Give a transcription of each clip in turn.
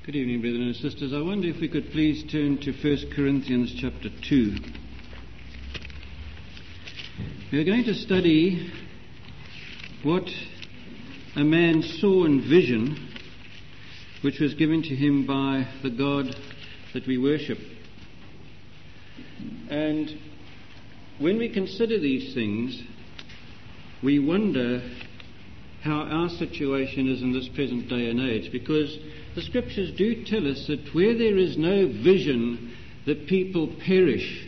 Good evening, brethren and sisters. I wonder if we could please turn to 1 Corinthians chapter 2. We are going to study what a man saw in vision, which was given to him by the God that we worship. And when we consider these things, we wonder how our situation is in this present day and age, because the scriptures do tell us that where there is no vision, the people perish.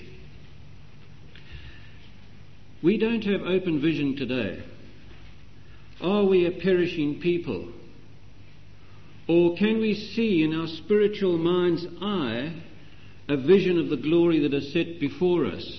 We don't have open vision today. Are we a perishing people? Or can we see in our spiritual mind's eye a vision of the glory that is set before us?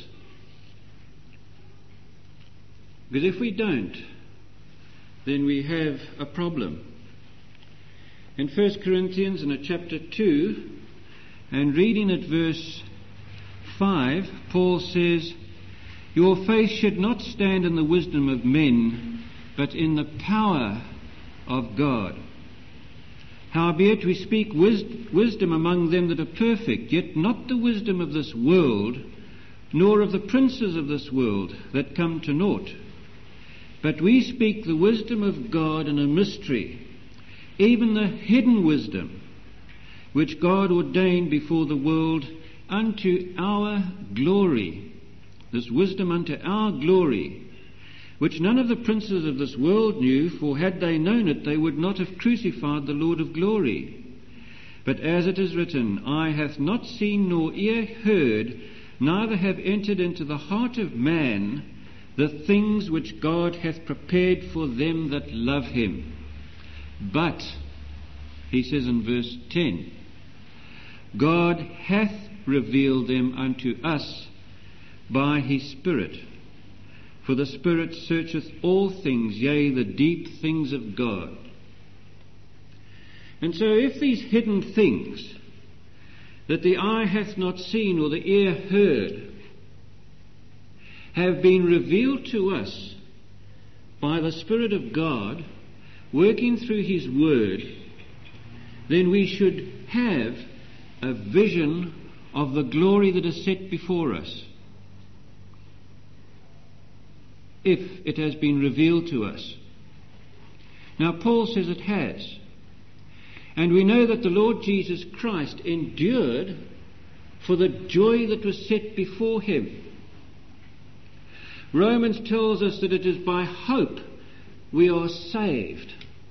Because if we don't, then we have a problem. In 1 Corinthians, in chapter 2, and reading at verse 5, Paul says, "Your faith should not stand in the wisdom of men, but in the power of God. Howbeit we speak wisdom among them that are perfect, yet not the wisdom of this world, nor of the princes of this world that come to naught. But we speak the wisdom of God in a mystery, even the hidden wisdom, which God ordained before the world unto our glory." This wisdom unto our glory, which none of the princes of this world knew, for had they known it, they would not have crucified the Lord of glory. But as it is written, "Eye hath not seen nor ear heard, neither have entered into the heart of man the things which God hath prepared for them that love him. But," he says in verse 10, "God hath revealed them unto us by his Spirit. For the Spirit searcheth all things, yea, the deep things of God." And so if these hidden things that the eye hath not seen or the ear heard have been revealed to us by the Spirit of God working through his word, then we should have a vision of the glory that is set before us, if it has been revealed to us. Now Paul says it has. And we know that the Lord Jesus Christ endured for the joy that was set before him. Romans tells us that it is by hope we are saved.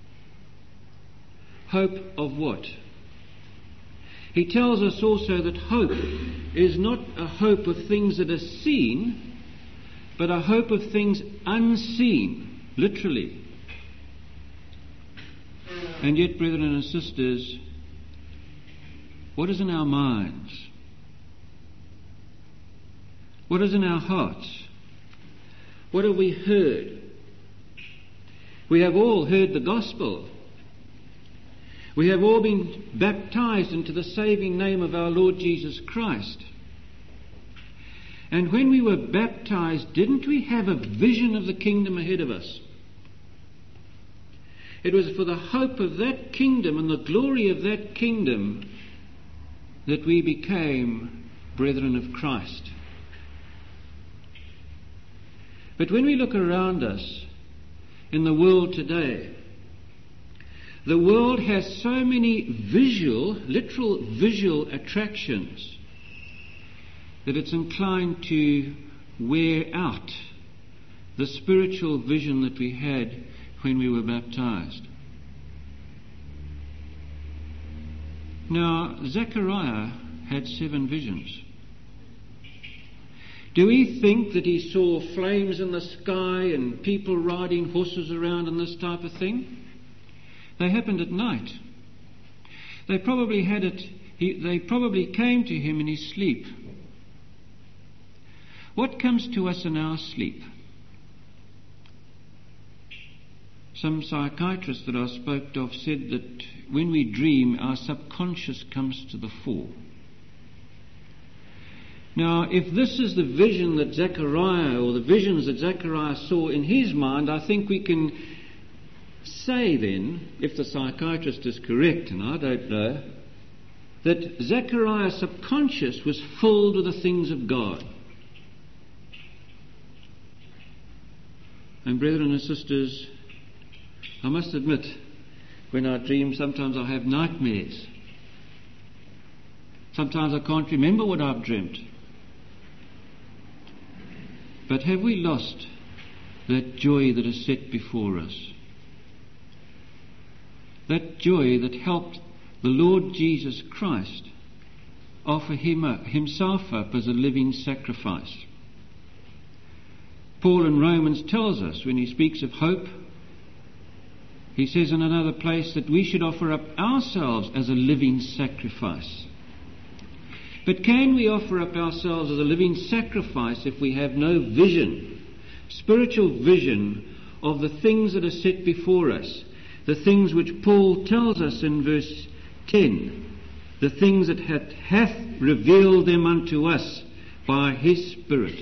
Hope of what? He tells us also that hope is not a hope of things that are seen, but a hope of things unseen, literally. And yet, brethren and sisters, what is in our minds? What is in our hearts? What have we heard? We have all heard the gospel. We have all been baptized into the saving name of our Lord Jesus Christ. And when we were baptized, didn't we have a vision of the kingdom ahead of us? It was for the hope of that kingdom and the glory of that kingdom that we became brethren of Christ. But when we look around us in the world today, the world has so many literal visual attractions that it's inclined to wear out the spiritual vision that we had when we were baptized. Now, Zechariah had 7 visions. Do we think that he saw flames in the sky and people riding horses around and this type of thing? They happened at night. They probably came to him in his sleep. What comes to us in our sleep? Some psychiatrists that I spoke of said that when we dream, our subconscious comes to the fore. Now, if this is the vision that Zechariah, or the visions that Zechariah saw in his mind, I think we can say then, if the psychiatrist is correct, and I don't know, that Zechariah's subconscious was filled with the things of God. And brethren and sisters, I must admit, when I dream, sometimes I have nightmares. Sometimes I can't remember what I've dreamt. But have we lost that joy that is set before us? That joy that helped the Lord Jesus Christ offer himself up as a living sacrifice. Paul in Romans tells us, when he speaks of hope, he says in another place that we should offer up ourselves as a living sacrifice. But can we offer up ourselves as a living sacrifice if we have no vision, spiritual vision of the things that are set before us, the things which Paul tells us in verse 10, the things that hath revealed them unto us by his Spirit?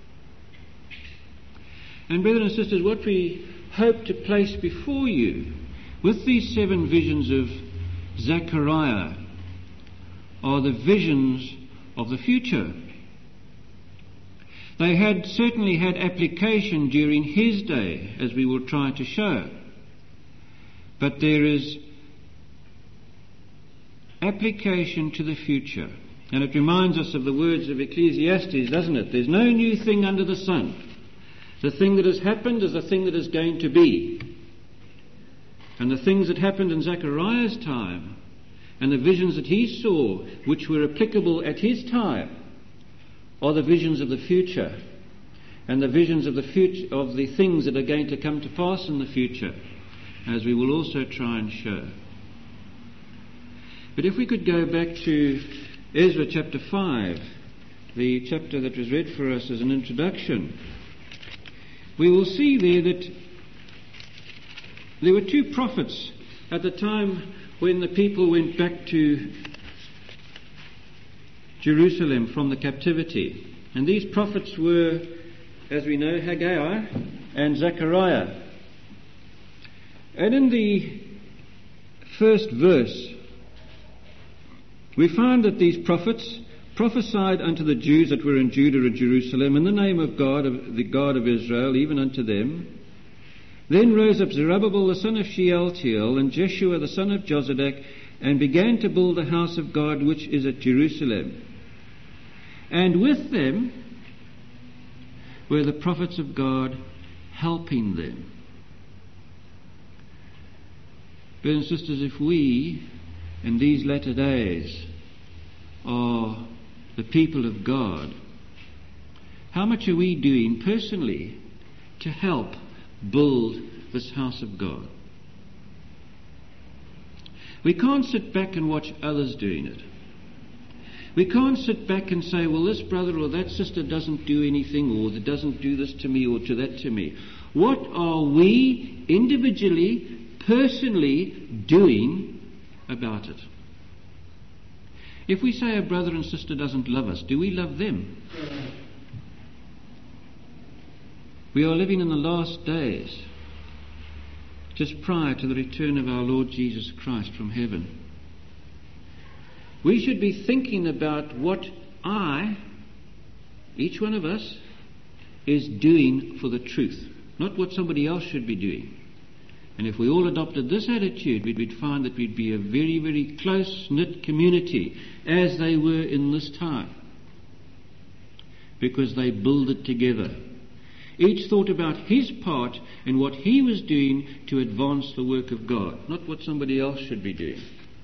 And brethren and sisters, what we hope to place before you with these 7 visions of Zechariah are the visions of the future. They had certainly had application during his day, as we will try to show. But there is application to the future. And it reminds us of the words of Ecclesiastes, doesn't it? There's no new thing under the sun. The thing that has happened is the thing that is going to be. And the things that happened in Zechariah's time, and the visions that he saw, which were applicable at his time, are the visions of the future, and the visions of the future, of the things that are going to come to pass in the future, as we will also try and show. But if we could go back to Ezra chapter 5, the chapter that was read for us as an introduction, we will see there that there were 2 prophets at the time when the people went back to Jerusalem from the captivity. And these prophets were, as we know, Haggai and Zechariah. And in the first verse, we find that these prophets prophesied unto the Jews that were in Judah and Jerusalem in the name of God, of the God of Israel, even unto them. Then rose up Zerubbabel the son of Shealtiel and Jeshua the son of Jozadak, and began to build the house of God which is at Jerusalem. And with them were the prophets of God helping them. Brothers and sisters, if we in these latter days are the people of God, how much are we doing personally to help build this house of God? We can't sit back and watch others doing it. We can't sit back and say, well, this brother or that sister doesn't do anything, or that doesn't do this to me or to that to me. What are we individually, personally doing about it? If we say a brother and sister doesn't love us, do we love them? We are living in the last days, just prior to the return of our Lord Jesus Christ from heaven. We should be thinking about what each one of us, is doing for the truth, not what somebody else should be doing. And if we all adopted this attitude, we'd find that we'd be a very, very close-knit community, as they were in this time, because they builded together. Each thought about his part and what he was doing to advance the work of God, not what somebody else should be doing.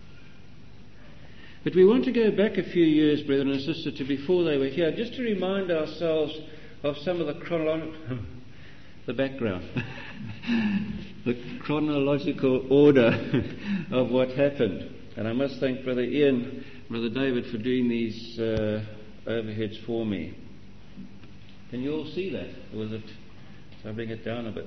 But we want to go back a few years, brethren and sisters, to before they were here, just to remind ourselves of some of the background, the chronological order of what happened. And I must thank Brother Ian, Brother David, for doing these overheads for me. Can you all see that? Or was it? So I bring it down a bit.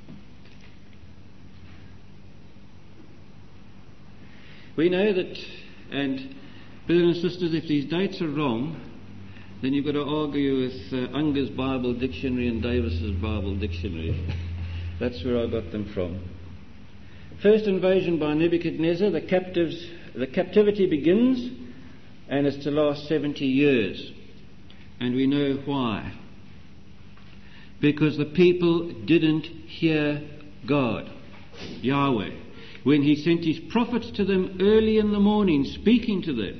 We know that, and brothers and sisters, if these dates are wrong, then you've got to argue with Unger's Bible Dictionary and Davis's Bible Dictionary. That's where I got them from. First invasion by Nebuchadnezzar, the captivity begins and it's to last 70 years. And we know why. Because the people didn't hear God, Yahweh, when He sent His prophets to them early in the morning, speaking to them.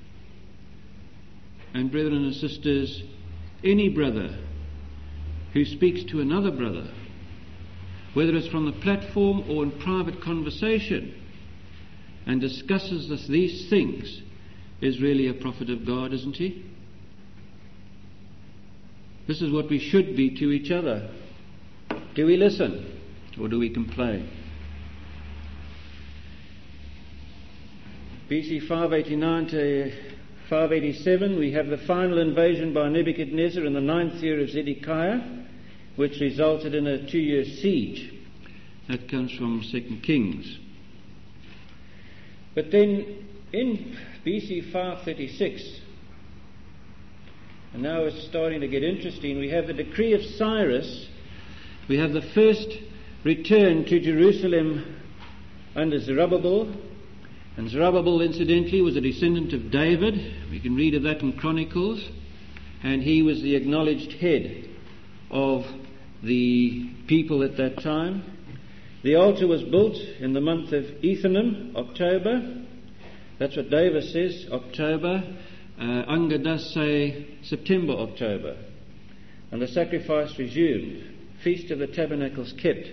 And brethren and sisters, any brother who speaks to another brother, whether it's from the platform or in private conversation, and discusses these things, is really a prophet of God, isn't he? This is what we should be to each other. Do we listen or do we complain? BC 589 to 587, we have the final invasion by Nebuchadnezzar in the 9th year of Zedekiah, which resulted in a 2-year siege. That comes from 2 Kings. But then in BC 536, and now it's starting to get interesting, we have the decree of Cyrus. We have the first return to Jerusalem under Zerubbabel. And Zerubbabel, incidentally, was a descendant of David. We can read of that in Chronicles. And he was the acknowledged head of the people at that time. The altar was built in the month of Ethanim, October. That's what Davis says, October. Unger does say September, October. And the sacrifice resumed. Feast of the Tabernacles kept.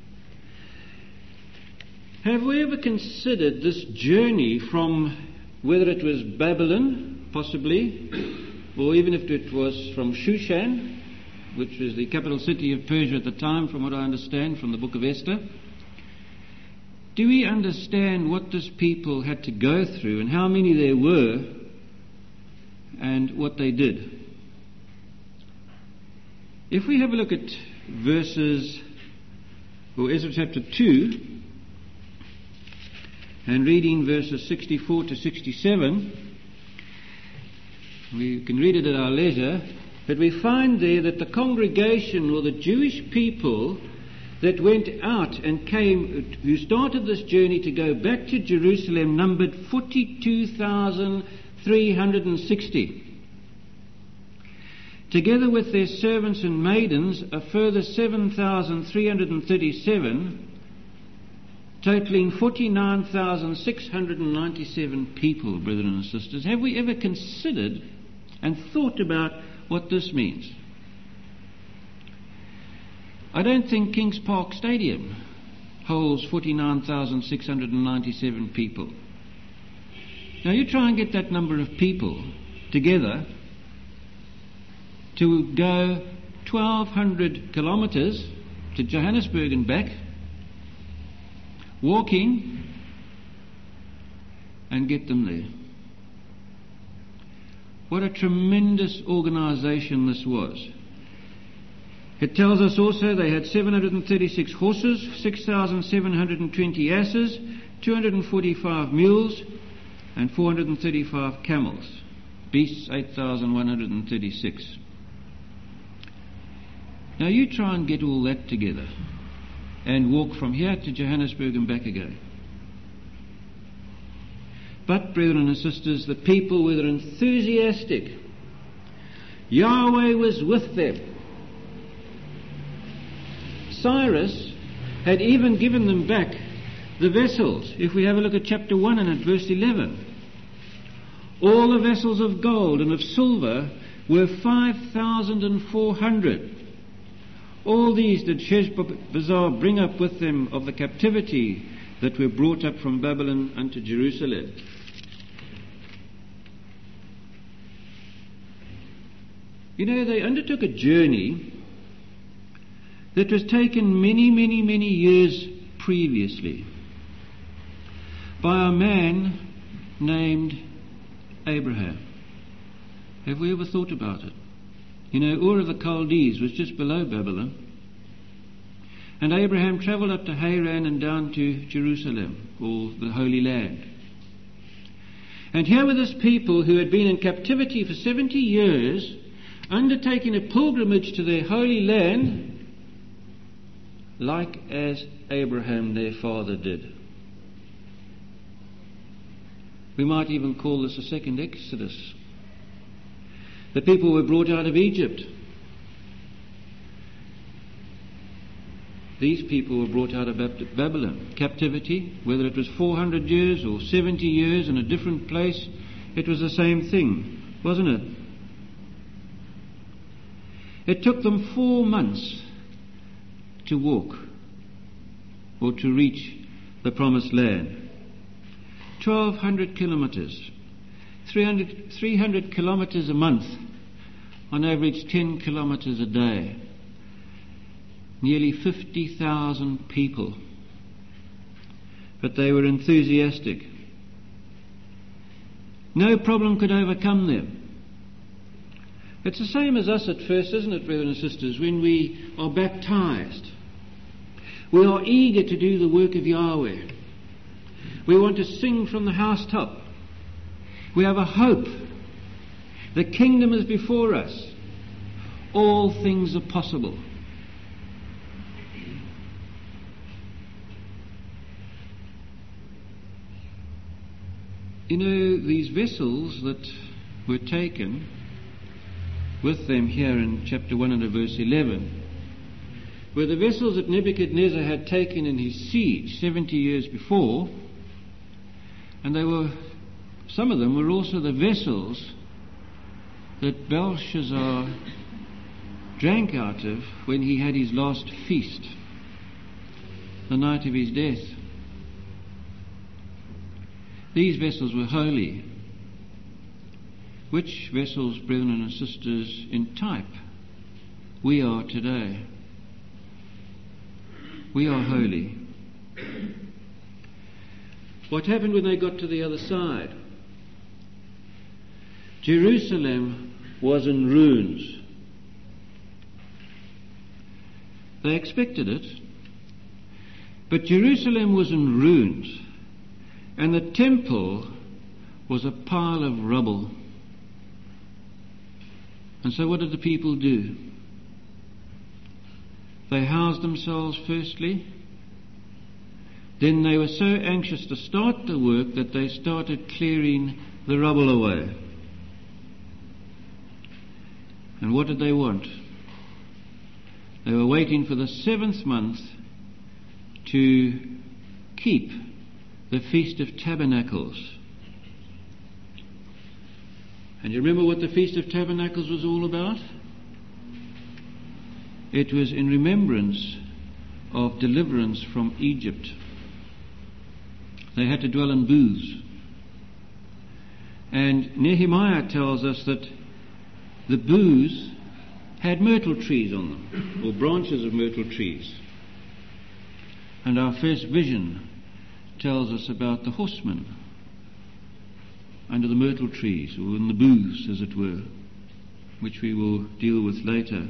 Have we ever considered this journey from, whether it was Babylon, possibly, or even if it was from Shushan, which was the capital city of Persia at the time, from what I understand from the book of Esther? Do we understand what this people had to go through and how many there were and what they did? If we have a look at Ezra chapter 2, and reading verses 64 to 67, we can read it at our leisure, but we find there that the congregation, or the Jewish people that went out and came, who started this journey to go back to Jerusalem, numbered 42,360. Together with their servants and maidens, a further 7,337, totaling 49,697 people, brethren and sisters. Have we ever considered and thought about what this means? I don't think Kings Park Stadium holds 49,697 people. Now you try and get that number of people together to go 1,200 kilometres to Johannesburg and back, walking, and get them there. What a tremendous organisation this was. It tells us also they had 736 horses, 6,720 asses, 245 mules, and 435 camels. Beasts, 8,136. Now you try and get all that together and walk from here to Johannesburg and back again. But, brethren and sisters, the people were enthusiastic. Yahweh was with them. Cyrus had even given them back the vessels. If we have a look at chapter 1 and at verse 11. All the vessels of gold and of silver were 5,400. All these did Sheshbazzar bring up with them of the captivity that were brought up from Babylon unto Jerusalem. You know, they undertook a journey that was taken many, many, many years previously by a man named Abraham. Have we ever thought about it? You know, Ur of the Chaldees was just below Babylon. And Abraham travelled up to Haran and down to Jerusalem, or the Holy Land. And here were this people who had been in captivity for 70 years, undertaking a pilgrimage to their Holy Land, like as Abraham their father did. We might even call this a second Exodus. The people were brought out of Egypt. These people were brought out of Babylon. Captivity, whether it was 400 years or 70 years in a different place, it was the same thing, wasn't it? It took them 4 months to walk or to reach the promised land. 1,200 kilometers, 300 kilometers a month, on average 10 kilometers a day. Nearly 50,000 people. But they were enthusiastic. No problem could overcome them. It's the same as us at first, isn't it, brothers and sisters, when we are baptized. We are eager to do the work of Yahweh. We want to sing from the housetop. We have a hope. The kingdom is before us. All things are possible. You know, these vessels that were taken with them here in chapter 1 and verse 11 were the vessels that Nebuchadnezzar had taken in his siege 70 years before, and some of them were also the vessels that Belshazzar drank out of when he had his last feast, the night of his death. These vessels were holy. Which vessels, brethren and sisters, in type we are today? We are holy. What happened when they got to the other side? Jerusalem was in ruins. They expected it, but Jerusalem was in ruins. And the temple was a pile of rubble. And so what did the people do? They housed themselves firstly. Then they were so anxious to start the work that they started clearing the rubble away. And what did they want? They were waiting for the 7th month to keep the Feast of Tabernacles. And you remember what the Feast of Tabernacles was all about? It was in remembrance of deliverance from Egypt. They had to dwell in booths. And Nehemiah tells us that the booths had myrtle trees on them, or branches of myrtle trees. And our first vision tells us about the horsemen under the myrtle trees, or in the booths, as it were, which we will deal with later.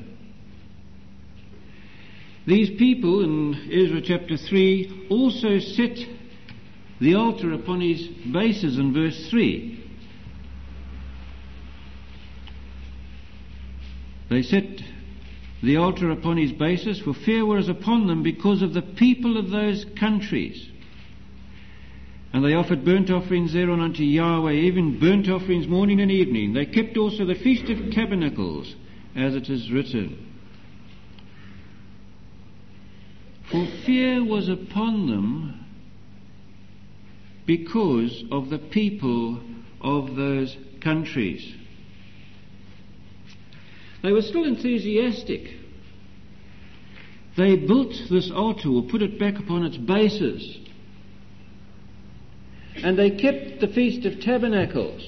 These people in Ezra chapter 3 also set the altar upon his bases in verse 3. They set the altar upon his basis, for fear was upon them because of the people of those countries. And they offered burnt offerings thereon unto Yahweh, even burnt offerings morning and evening. They kept also the Feast of Tabernacles, as it is written. For fear was upon them because of the people of those countries. They were still enthusiastic. They built this altar, or put it back upon its basis. And they kept the Feast of Tabernacles.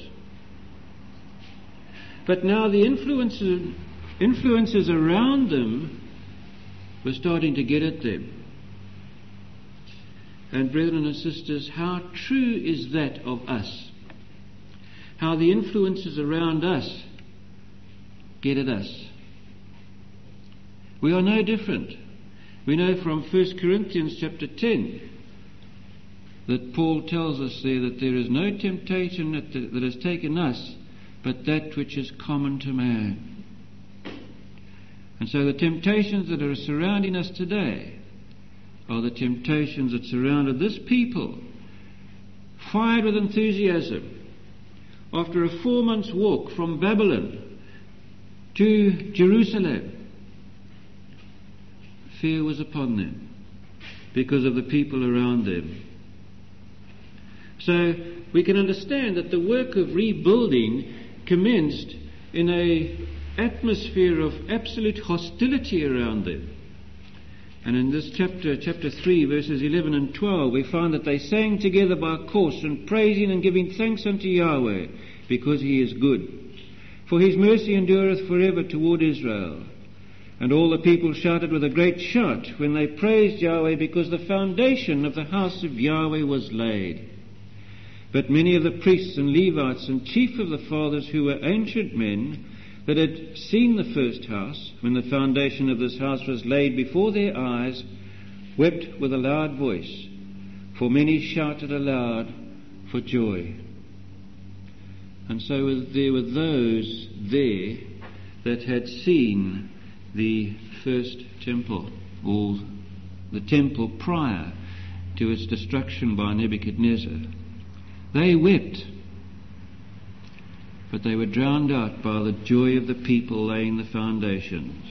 But now the influences around them were starting to get at them. And brethren and sisters, how true is that of us? How the influences around us get at us. We are no different. We know from 1 Corinthians chapter 10 that Paul tells us there that there is no temptation that has taken us but that which is common to man. And so the temptations that are surrounding us today are the temptations that surrounded this people fired with enthusiasm, after a 4 months walk from Babylon to Jerusalem, fear was upon them because of the people around them. So we can understand that the work of rebuilding commenced in an atmosphere of absolute hostility around them. And in this chapter 3, verses 11 and 12, we find that they sang together by course, and praising and giving thanks unto Yahweh, because he is good. For his mercy endureth forever toward Israel. And all the people shouted with a great shout when they praised Yahweh, because the foundation of the house of Yahweh was laid. But many of the priests and Levites and chief of the fathers, who were ancient men, that had seen the first house, when the foundation of this house was laid before their eyes, wept with a loud voice, for many shouted aloud for joy. And so there were those there that had seen the first temple, or the temple prior to its destruction by Nebuchadnezzar. They wept, but they were drowned out by the joy of the people laying the foundations.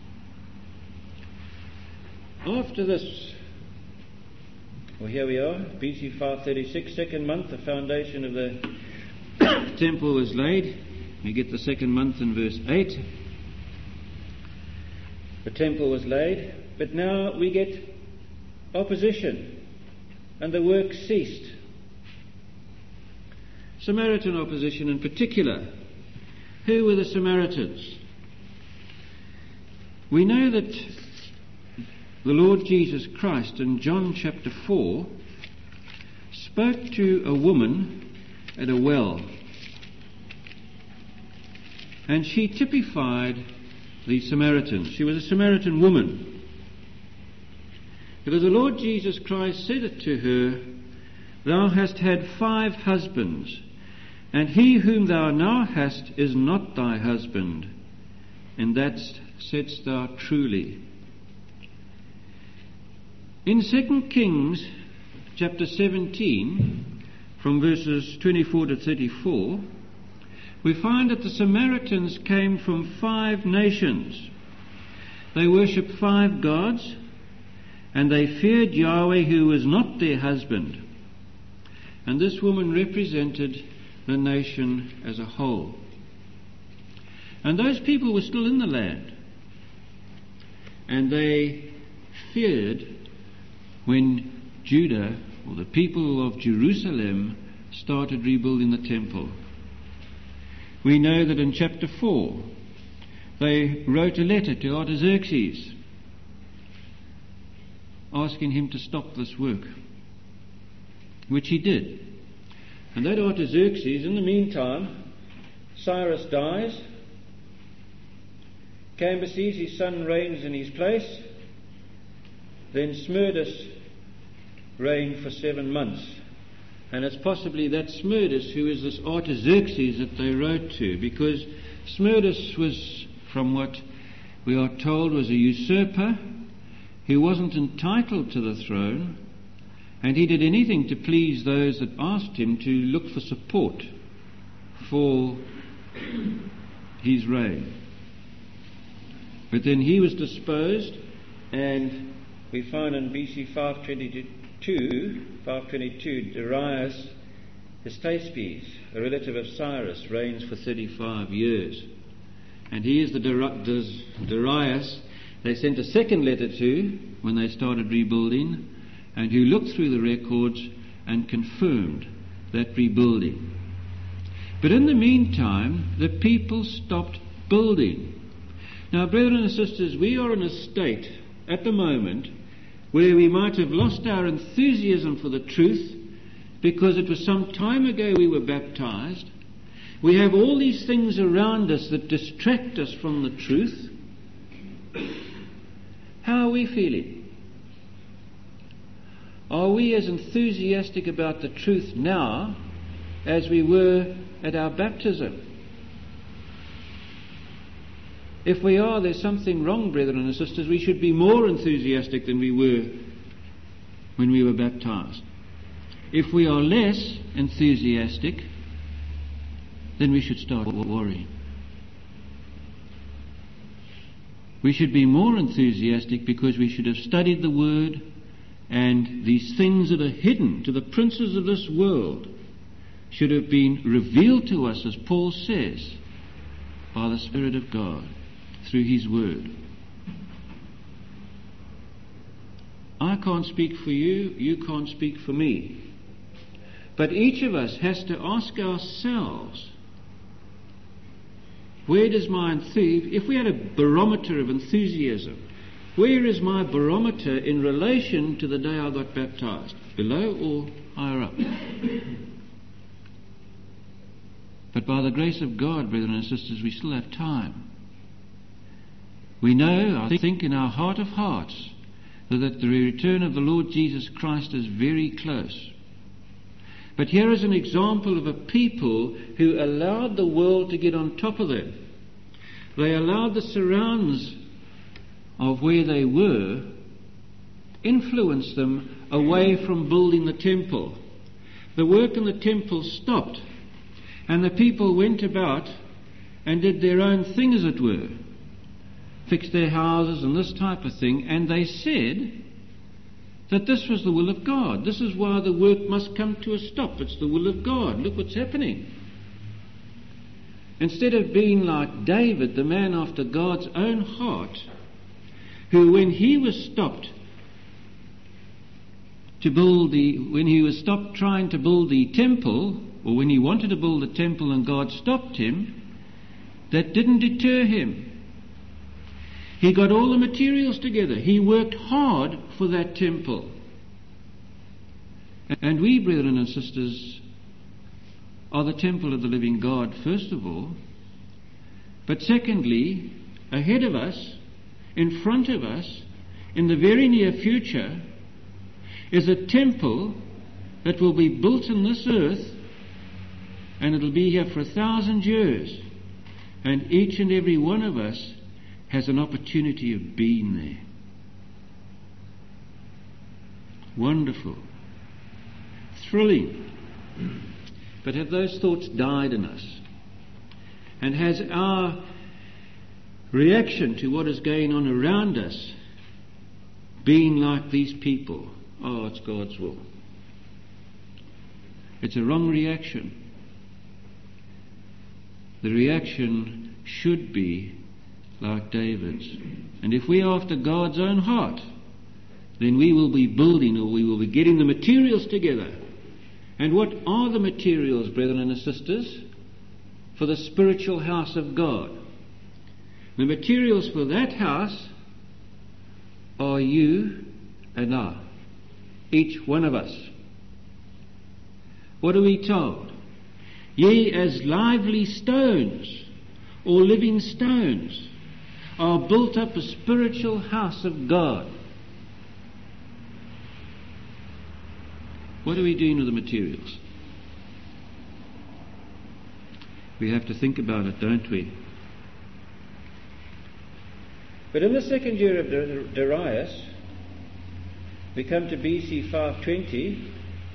After this, well, here we are, BC 536, second month, the foundation of the temple was laid. We get the second month in verse 8. The temple was laid, but now we get opposition, and the work ceased. Samaritan opposition in particular. Who were the Samaritans? We know that the Lord Jesus Christ in John chapter 4 spoke to a woman at a well, and she typified the Samaritans. She was a Samaritan woman, because the Lord Jesus Christ said it to her, "Thou hast had 5 husbands, and he whom thou now hast is not thy husband, and that saidst thou truly." In 2 Kings chapter 17, from verses 24 to 34, we find that the Samaritans came from 5 nations. They worshipped 5 gods, and they feared Yahweh, who was not their husband. And this woman represented the nation as a whole. And those people were still in the land, and they feared when Judah, or the people of Jerusalem, started rebuilding the temple. We know that in chapter 4 they wrote a letter to Artaxerxes asking him to stop this work, which he did. And that Artaxerxes, in the meantime, Cyrus dies, Cambyses, his son, reigns in his place, then Smerdis reigned for 7 months. And it's possibly that Smerdis who is this Artaxerxes that they wrote to, because Smerdis was, from what we are told, was a usurper. He wasn't entitled to the throne, and he did anything to please those that asked him to look for support for his reign. But then he was disposed, and we find in BC 522, Darius Hystaspes, a relative of Cyrus, reigns for 35 years. And he is the Darius they sent a second letter to when they started rebuilding, and who looked through the records and confirmed that rebuilding. But in the meantime, the people stopped building. Now, brethren and sisters, we are in a state at the moment where we might have lost our enthusiasm for the truth because it was some time ago we were baptized. We have all these things around us that distract us from the truth. How are we feeling? Are we as enthusiastic about the truth now as we were at our baptism? If we are, there's something wrong, brethren and sisters. We should be more enthusiastic than we were when we were baptized. If we are less enthusiastic, then we should start worrying. We should be more enthusiastic because we should have studied the Word, and these things that are hidden to the princes of this world should have been revealed to us, as Paul says, by the Spirit of God through His Word. I can't speak for you, you can't speak for me. But each of us has to ask ourselves, where does my enthusiasm, if we had a barometer of enthusiasm, where is my barometer in relation to the day I got baptized? Below or higher up? But by the grace of God, brethren and sisters, we still have time. We know, I think, in our heart of hearts, that the return of the Lord Jesus Christ is very close. But here is an example of a people who allowed the world to get on top of them. They allowed the surrounds of where they were influence them away from building the temple. The work in the temple stopped, and the people went about and did their own thing, as it were. Fixed their houses and this type of thing, and they said that this was the will of God. This is why the work must come to a stop. It's the will of God. Look what's happening. Instead of being like David, the man after God's own heart, who when he was stopped trying to build the temple, or when he wanted to build the temple and God stopped him, that didn't deter him. He got all the materials together. He worked hard for that temple. And we, brethren and sisters, are the temple of the living God, first of all. But secondly, ahead of us, in front of us, in the very near future, is a temple that will be built in this earth, and it'll be here for 1,000 years. And each and every one of us has an opportunity of being there. Wonderful. Thrilling. But have those thoughts died in us? And has our reaction to what is going on around us been like these people? Oh, it's God's will. It's a wrong reaction. The reaction should be like David's. And if we are after God's own heart, then we will be building, or we will be getting the materials together. And what are the materials, brethren and sisters, for the spiritual house of God? The materials for that house are you and I, each one of us. What are we told? Ye as lively stones, or living stones, are built up a spiritual house of God. What are we doing with the materials? We have to think about it, don't we? But in the second year of Darius, we come to BC 520.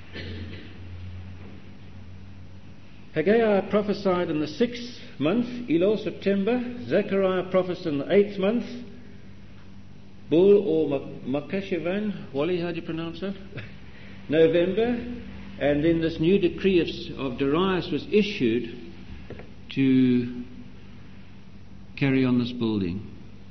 Haggai prophesied in the 6th month, Elul, September. Zechariah prophesied in the 8th month, Bul or Makashivan, Wally, how do you pronounce that? November. And then this new decree of Darius was issued to carry on this building.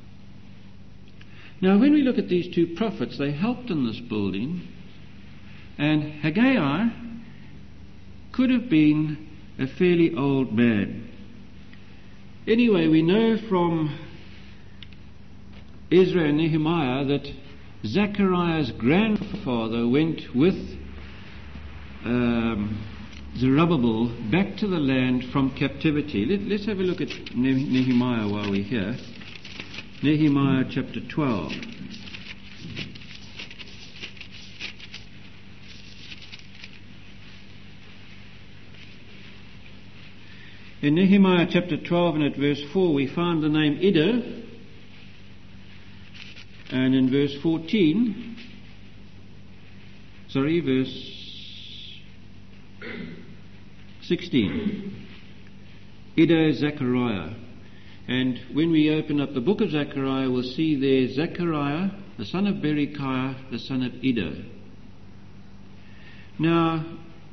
Now, when we look at these two prophets, they helped in this building, and Haggai could have been a fairly old man. Anyway, we know from Ezra and Nehemiah that Zechariah's grandfather went with Zerubbabel back to the land from captivity. Let's have a look at Nehemiah while we're here. Nehemiah chapter 12. In Nehemiah chapter 12 and at verse 4 we find the name Iddo, and in verse 14, verse 16. Iddo, Zechariah. And when we open up the book of Zechariah, we'll see there Zechariah, the son of Berechiah, the son of Iddo. Now,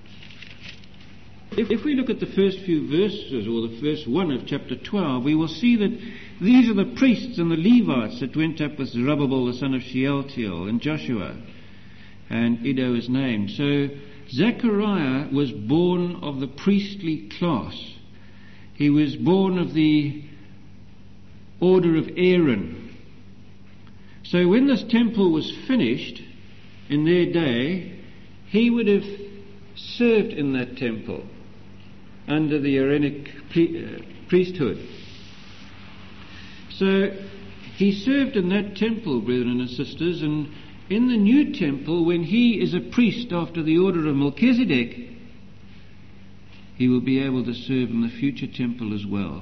if we look at the first few verses, or the first one of chapter 12, we will see that these are the priests and the Levites that went up with Zerubbabel, the son of Shealtiel, and Joshua, and Iddo is named. So Zechariah was born of the priestly class. He was born of the order of Aaron. So when this temple was finished in their day, he would have served in that temple under the Aaronic priesthood. So he served in that temple, brethren and sisters, and in the new temple, when he is a priest after the order of Melchizedek, he will be able to serve in the future temple as well.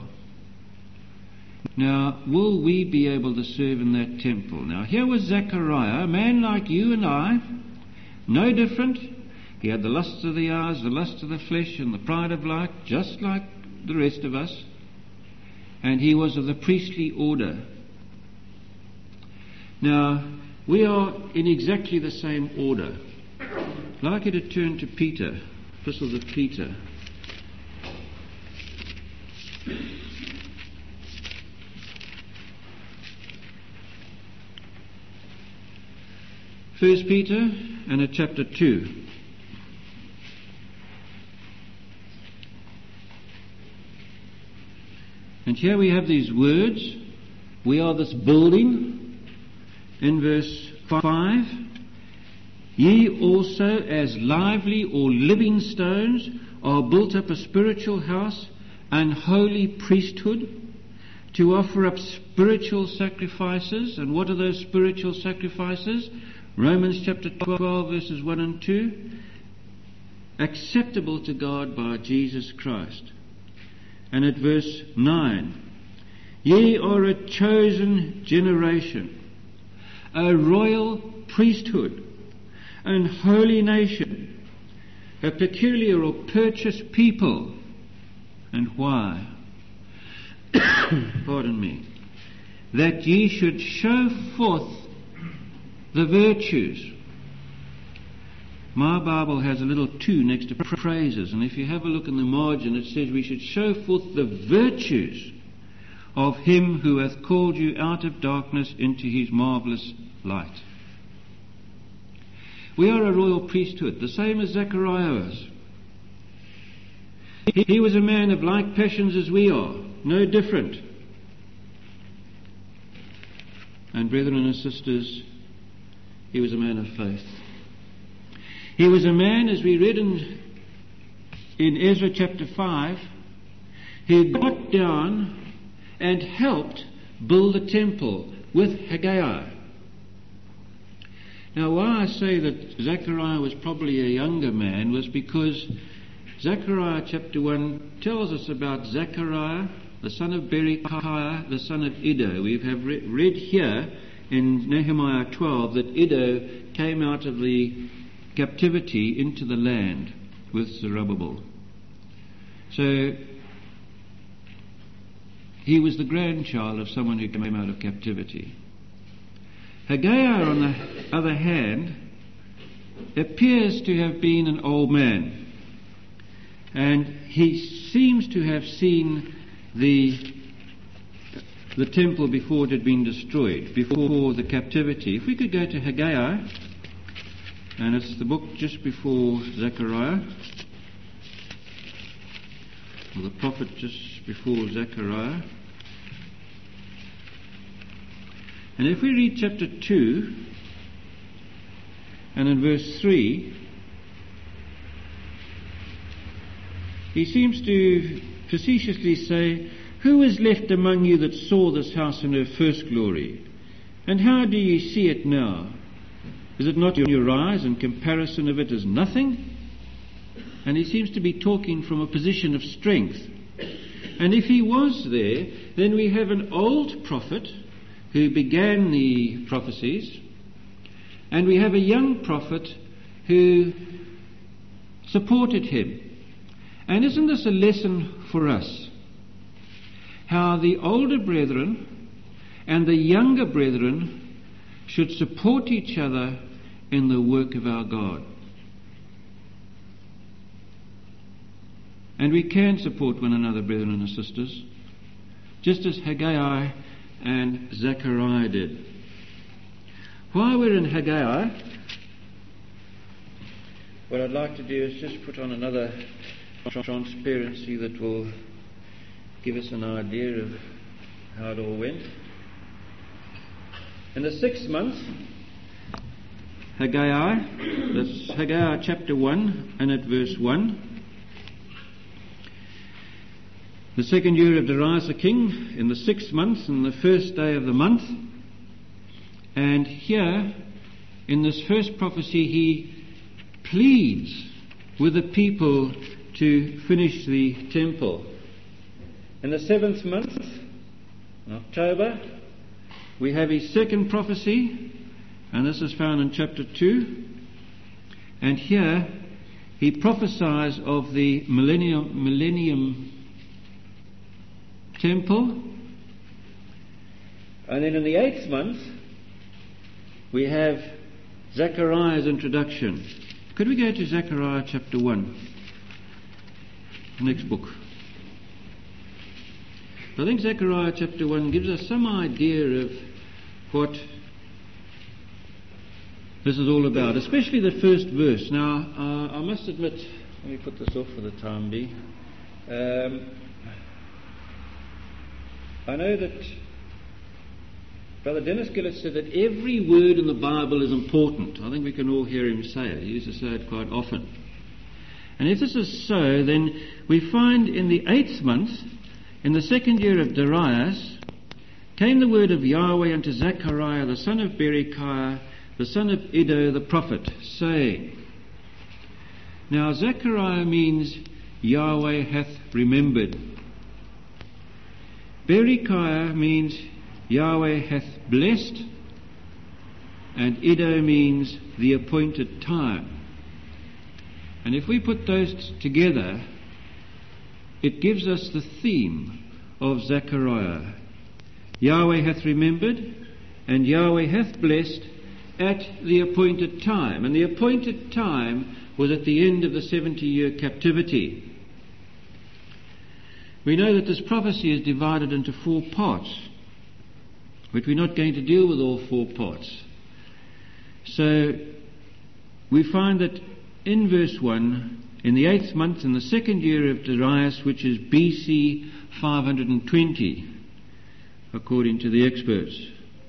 Now, will we be able to serve in that temple? Now, here was Zechariah, a man like you and I, no different. He had the lusts of the eyes, the lust of the flesh, and the pride of life, just like the rest of us. And he was of the priestly order. Now, we are in exactly the same order. I'd like you to turn to Peter, Epistle of Peter. First Peter and at chapter 2. And here we have these words. We are this building. In verse 5, ye also as lively or living stones are built up a spiritual house and holy priesthood to offer up spiritual sacrifices. And what are those spiritual sacrifices? Romans chapter 12 verses 1 and 2. Acceptable to God by Jesus Christ. And at verse 9, ye are a chosen generation, a royal priesthood, an holy nation, a peculiar or purchased people. And why? Pardon me. That ye should show forth the virtues. My Bible has a little 2 next to praises, and if you have a look in the margin, it says we should show forth the virtues of him who hath called you out of darkness into his marvellous light. We are a royal priesthood, the same as Zechariah was. He was a man of like passions as we are, no different. And brethren and sisters, he was a man of faith. He was a man, as we read in Ezra chapter 5, who got down and helped build the temple with Haggai. Now, why I say that Zechariah was probably a younger man was because Zechariah chapter 1 tells us about Zechariah, the son of Berechiah, the son of Iddo. We have read here in Nehemiah 12 that Iddo came out of the captivity into the land with Zerubbabel. So he was the grandchild of someone who came out of captivity. Haggai, on the other hand, appears to have been an old man, and he seems to have seen the temple before it had been destroyed, before the captivity. If we could go to Haggai, and it's the book just before Zechariah, or the prophet just before Zechariah. And if we read chapter 2, and in verse 3, he seems to facetiously say, who is left among you that saw this house in her first glory? And how do ye see it now? Is it not in your eyes, and comparison of it is nothing? And he seems to be talking from a position of strength. And if he was there, then we have an old prophet who began the prophecies, and we have a young prophet who supported him. And isn't this a lesson for us? How the older brethren and the younger brethren should support each other in the work of our God. And we can support one another, brethren and sisters, just as Haggai and Zechariah did. While we're in Haggai, what I'd like to do is just put on another transparency that will give us an idea of how it all went. In the 6th month, Haggai, that's Haggai chapter 1 and at verse 1. The 2nd year of Darius the king, in the 6th month, and the 1st day of the month. And here, in this first prophecy, he pleads with the people to finish the temple. In the 7th month, in October, we have his second prophecy, and this is found in chapter 2. And here, he prophesies of the millennium temple. And then in the 8th month, we have Zechariah's introduction. Could we go to Zechariah chapter 1? Next book. I think Zechariah chapter 1 gives us some idea of what this is all about, especially the first verse. Now, I must admit, let me put this off for the time being. I know that Brother Dennis Gillett said that every word in the Bible is important. I think we can all hear him say it. He used to say it quite often. And if this is so, then we find in the 8th month, in the 2nd year of Darius, came the word of Yahweh unto Zechariah the son of Berechiah, the son of Iddo the prophet, saying. Now Zechariah means Yahweh hath remembered. Berechiah means Yahweh hath blessed, and Iddo means the appointed time. And if we put those together, it gives us the theme of Zechariah. Yahweh hath remembered, and Yahweh hath blessed at the appointed time. And the appointed time was at the end of the 70-year captivity. We know that this prophecy is divided into 4 parts, but we're not going to deal with all 4 parts. So we find that in verse 1, in the 8th month, in the 2nd year of Darius, which is BC 520, according to the experts.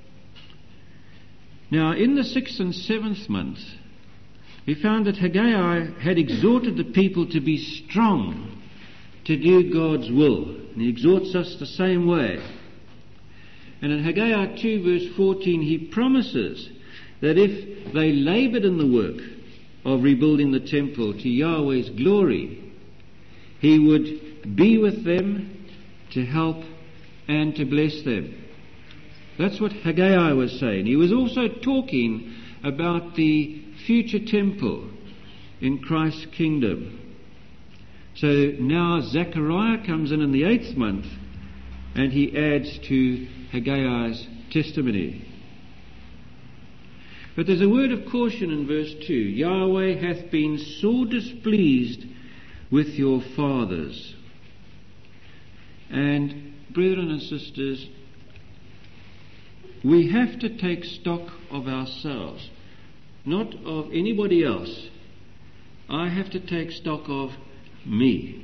Now, in the 6th and 7th month, we found that Haggai had exhorted the people to be strong, to do God's will. And he exhorts us the same way. And in Haggai 2 verse 14 he promises that if they laboured in the work of rebuilding the temple to Yahweh's glory, he would be with them to help and to bless them. That's what Haggai was saying. He was also talking about the future temple in Christ's kingdom. So now Zechariah comes in the 8th month, and he adds to Haggai's testimony. But there's a word of caution in verse 2. Yahweh hath been sore displeased with your fathers. And brethren and sisters, we have to take stock of ourselves, not of anybody else. I have to take stock of me.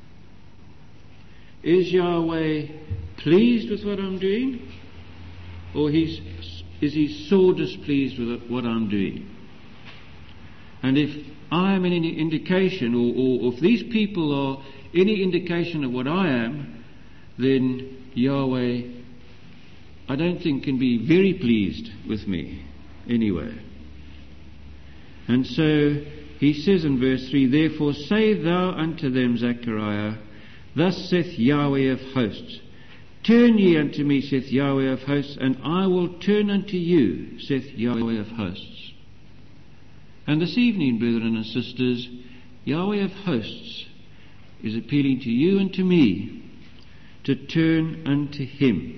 Is Yahweh pleased with what I'm doing? Or is he so displeased with what I'm doing? And if I am any indication, or if these people are any indication of what I am, then Yahweh, I don't think, can be very pleased with me anyway. And so he says in verse 3, Therefore say thou unto them, Zechariah, Thus saith Yahweh of hosts, Turn ye unto me, saith Yahweh of hosts, and I will turn unto you, saith Yahweh of hosts. And this evening, brethren and sisters, Yahweh of hosts is appealing to you and to me to turn unto him.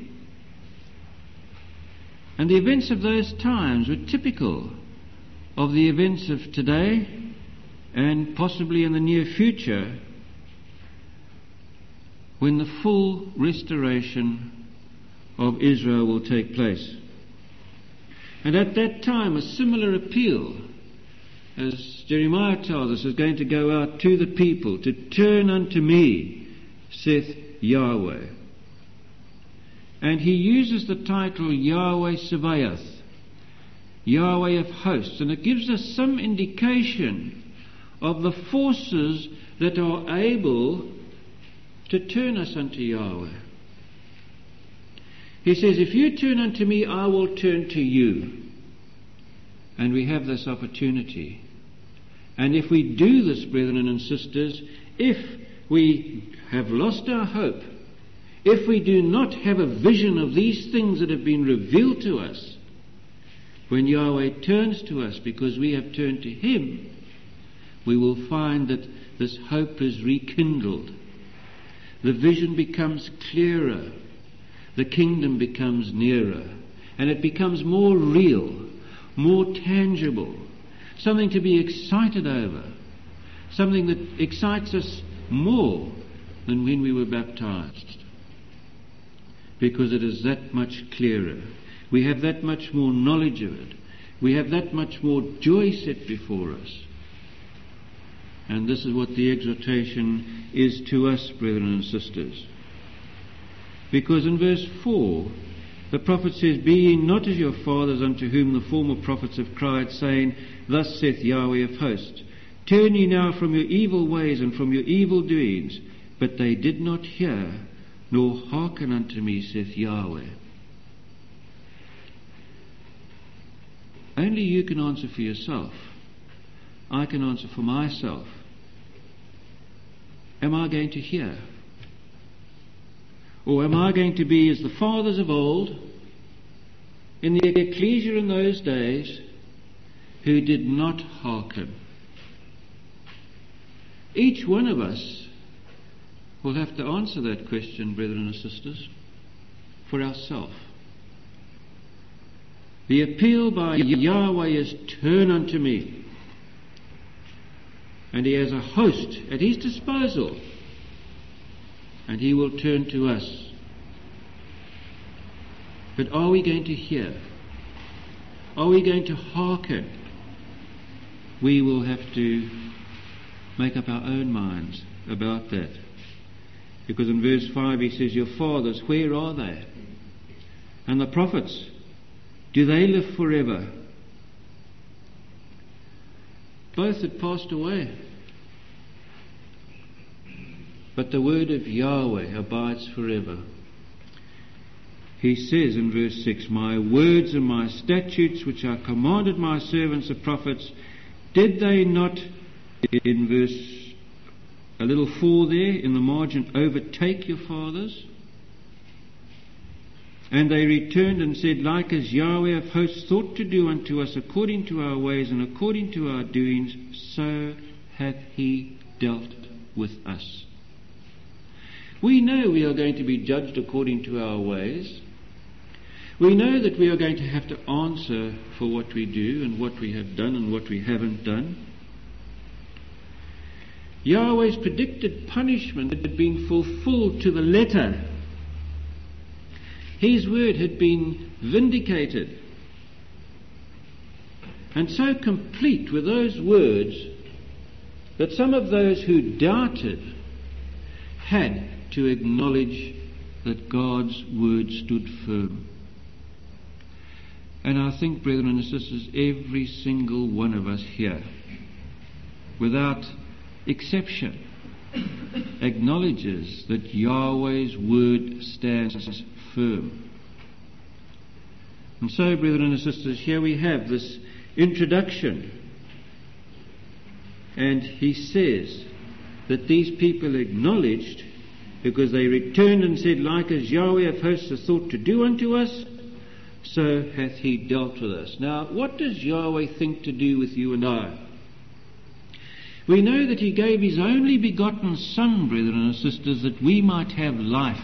And the events of those times were typical of the events of today and possibly in the near future, when the full restoration of Israel will take place. And at that time, a similar appeal, as Jeremiah tells us, is going to go out to the people, to turn unto me, saith Yahweh. And he uses the title Yahweh Sabaoth, Yahweh of hosts, and it gives us some indication of the forces that are able to turn us unto Yahweh. He says, if you turn unto me, I will turn to you. And we have this opportunity. And if we do this, brethren and sisters, if we have lost our hope, if we do not have a vision of these things that have been revealed to us, when Yahweh turns to us because we have turned to him, we will find that this hope is rekindled. The vision becomes clearer. The kingdom becomes nearer. And it becomes more real, more tangible, something to be excited over, something that excites us more than when we were baptized, because it is that much clearer. We have that much more knowledge of it. We have that much more joy set before us. And this is what the exhortation is to us, brethren and sisters. Because in verse 4, the prophet says, be ye not as your fathers, unto whom the former prophets have cried, saying, thus saith Yahweh of hosts, turn ye now from your evil ways and from your evil doings. But they did not hear, nor hearken unto me, saith Yahweh. Only you can answer for yourself. I can answer for myself. Am I going to hear? Or am I going to be as the fathers of old, in the ecclesia in those days, who did not hearken? Each one of us will have to answer that question, brethren and sisters, for ourselves. The appeal by Yahweh is, turn unto me. And he has a host at his disposal, and he will turn to us. But are we going to hear? Are we going to hearken? We will have to make up our own minds about that. Because in verse 5 he says, your fathers, where are they? And the prophets, do they live forever? Both had passed away. But the word of Yahweh abides forever. He says in verse 6, my words and my statutes which I commanded my servants the prophets, did they not, in verse a little 4 there in the margin, overtake your fathers? And they returned and said, like as Yahweh of hosts thought to do unto us according to our ways and according to our doings, so hath he dealt with us. We know we are going to be judged according to our ways. We know that we are going to have to answer for what we do and what we have done and what we haven't done. Yahweh's predicted punishment had been fulfilled to the letter. His word had been vindicated. And so complete were those words that some of those who doubted had to acknowledge that God's word stood firm. And I think, brethren and sisters, every single one of us here, without exception, acknowledges that Yahweh's word stands firm. And so, brethren and sisters, here we have this introduction. And he says that these people acknowledged, because they returned and said, like as Yahweh of hosts has thought to do unto us, so hath he dealt with us. Now, what does Yahweh think to do with you and I? We know that he gave his only begotten Son, brethren and sisters, that we might have life.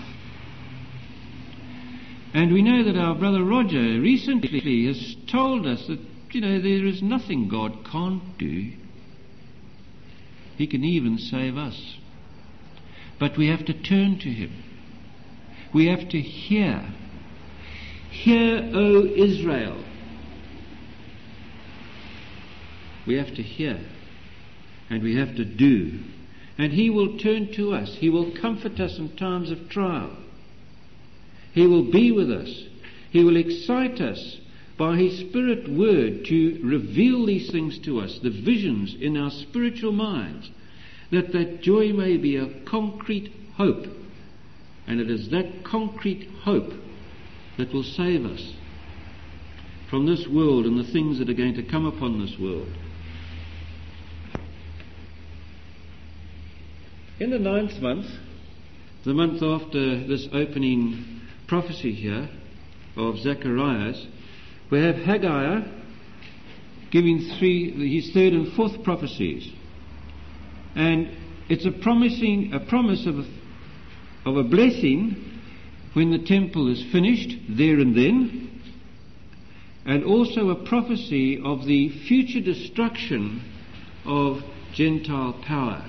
And we know that our brother Roger recently has told us that, there is nothing God can't do. He can even save us. But we have to turn to him. We have to hear. Hear, O Israel. We have to hear. And we have to do. And he will turn to us. He will comfort us in times of trial. He will be with us. He will excite us by his Spirit word to reveal these things to us, the visions in our spiritual minds, that joy may be a concrete hope. And it is that concrete hope that will save us from this world and the things that are going to come upon this world. In the 9th month, the month after this opening prophecy here of Zacharias, we have Haggai giving his 3rd and 4th prophecies. And it's a promise of a blessing when the temple is finished, there and then, and also a prophecy of the future destruction of Gentile power.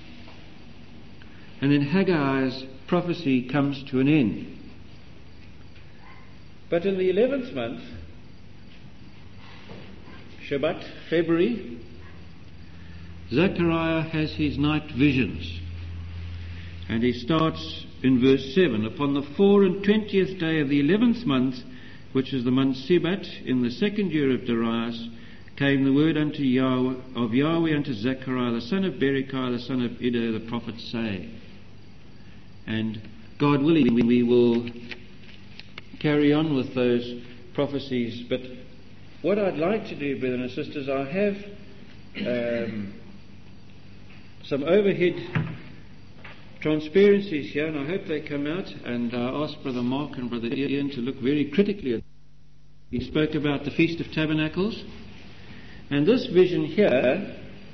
And then Haggai's prophecy comes to an end. But in the 11th month, Shabbat, February, Zechariah has his night visions. And he starts in verse 7. Upon the 24th day of the 11th month, which is the month Sibat, in the 2nd year of Darius, came the word of Yahweh unto Zechariah, the son of Berechiah, the son of Iddo, the prophet, saying. And God willing, we will carry on with those prophecies. But what I'd like to do, brethren and sisters, I have some overhead transparencies here, and I hope they come out. And I ask Brother Mark and Brother Ian to look very critically at. He spoke about the Feast of Tabernacles, and this vision here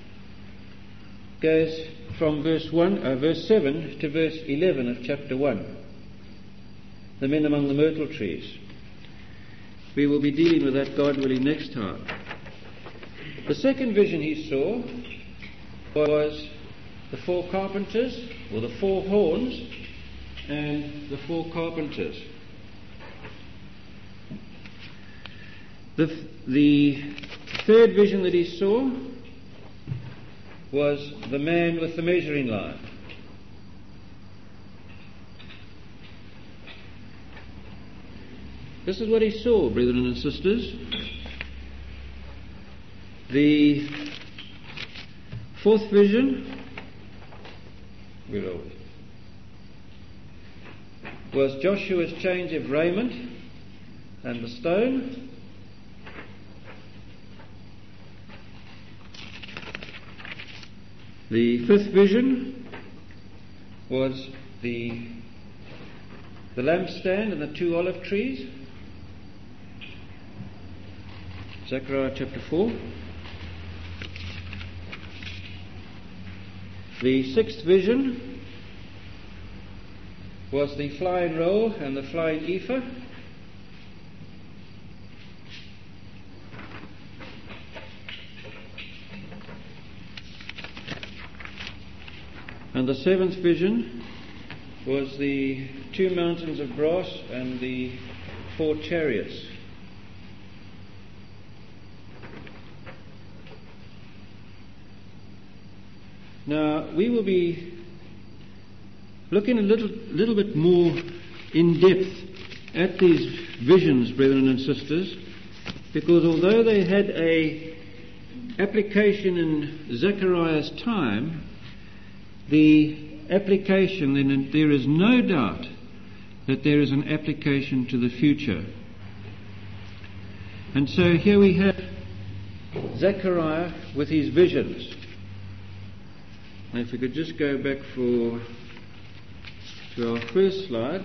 goes from verse 7 to verse 11 of chapter 1. The men among the myrtle trees. We will be dealing with that, God willing, next time. The second vision he saw was the 4 carpenters, or the 4 horns, and the 4 carpenters. The third vision that he saw was the man with the measuring line. This is what he saw, brethren and sisters. The 4th vision, where are we? Was Joshua's change of raiment and the stone. The 5th vision was the lampstand and the 2 olive trees. Zechariah chapter 4. The 6th vision was the flying roll and the flying ephah. And the 7th vision was the 2 mountains of brass and the 4 chariots. Now, we will be looking a little bit more in depth at these visions, brethren and sisters, because although they had a application in Zechariah's time, the application, then there is no doubt that there is an application to the future. And so here we have Zechariah with his visions. Now if we could just go back to our first slide,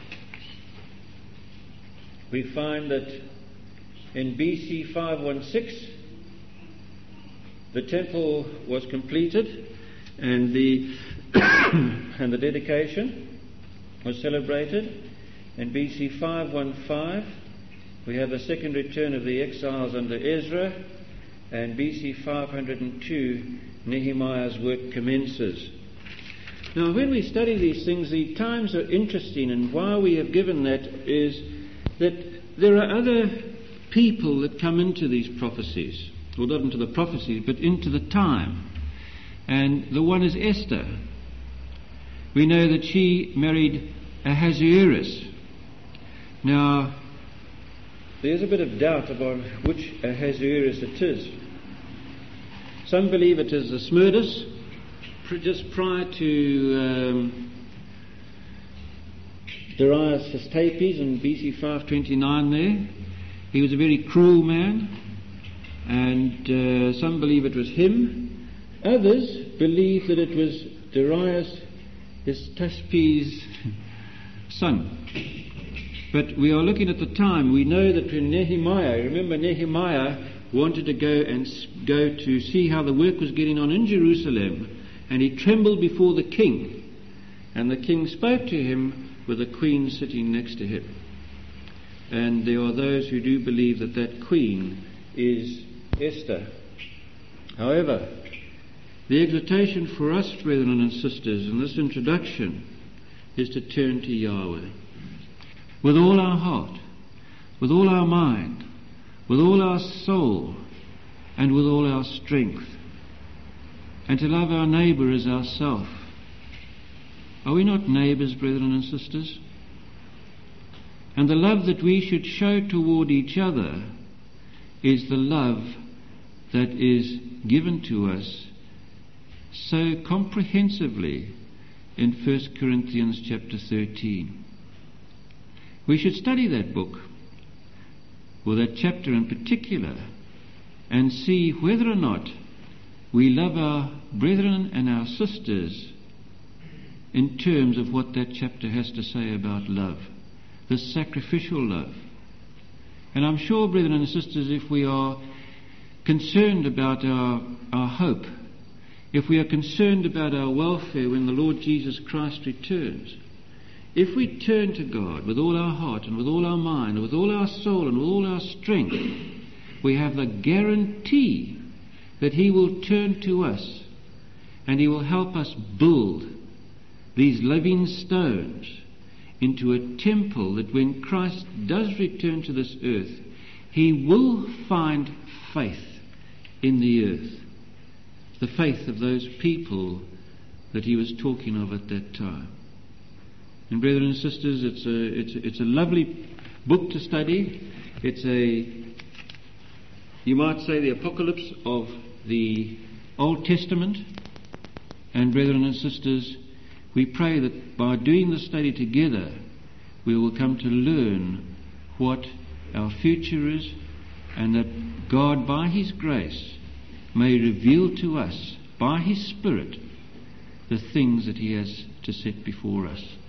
we find that in BC 516 the temple was completed and the and the dedication was celebrated. In BC 515 we have the second return of the exiles under Ezra, and BC 502 Nehemiah's work commences. Now when we study these things, the times are interesting, and why we have given that is that there are other people that come into these prophecies, or not into the prophecies, but into the time. And the one is Esther. We know that she married Ahasuerus. Now, there's a bit of doubt about which Ahasuerus it is. Some believe it is Asmodus, just prior to Darius Hastapes in BC 529 there. He was a very cruel man, and some believe it was him. Others believe that it was Darius Hastapes' son. But we are looking at the time. We know that when Nehemiah, remember Nehemiah wanted to go to see how the work was getting on in Jerusalem, and he trembled before the king, and the king spoke to him with the queen sitting next to him. And there are those who do believe that that queen is Esther. However, the exhortation for us, brethren and sisters, in this introduction is to turn to Yahweh with all our heart, with all our mind, with all our soul, and with all our strength, and to love our neighbour as ourself. Are we not neighbours, brethren and sisters? And the love that we should show toward each other is the love that is given to us so comprehensively in 1 Corinthians chapter 13. We should study that book, or that chapter in particular, and see whether or not we love our brethren and our sisters in terms of what that chapter has to say about love, the sacrificial love. And I'm sure, brethren and sisters, if we are concerned about our hope, if we are concerned about our welfare when the Lord Jesus Christ returns, if we turn to God with all our heart and with all our mind and with all our soul and with all our strength, we have the guarantee that He will turn to us and He will help us build these living stones into a temple that when Christ does return to this earth, He will find faith in the earth, the faith of those people that He was talking of at that time. And brethren and sisters, it's a lovely book to study. It's you might say, the apocalypse of the Old Testament. And brethren and sisters, we pray that by doing the study together, we will come to learn what our future is, and that God, by His grace, may reveal to us, by His Spirit, the things that He has to set before us.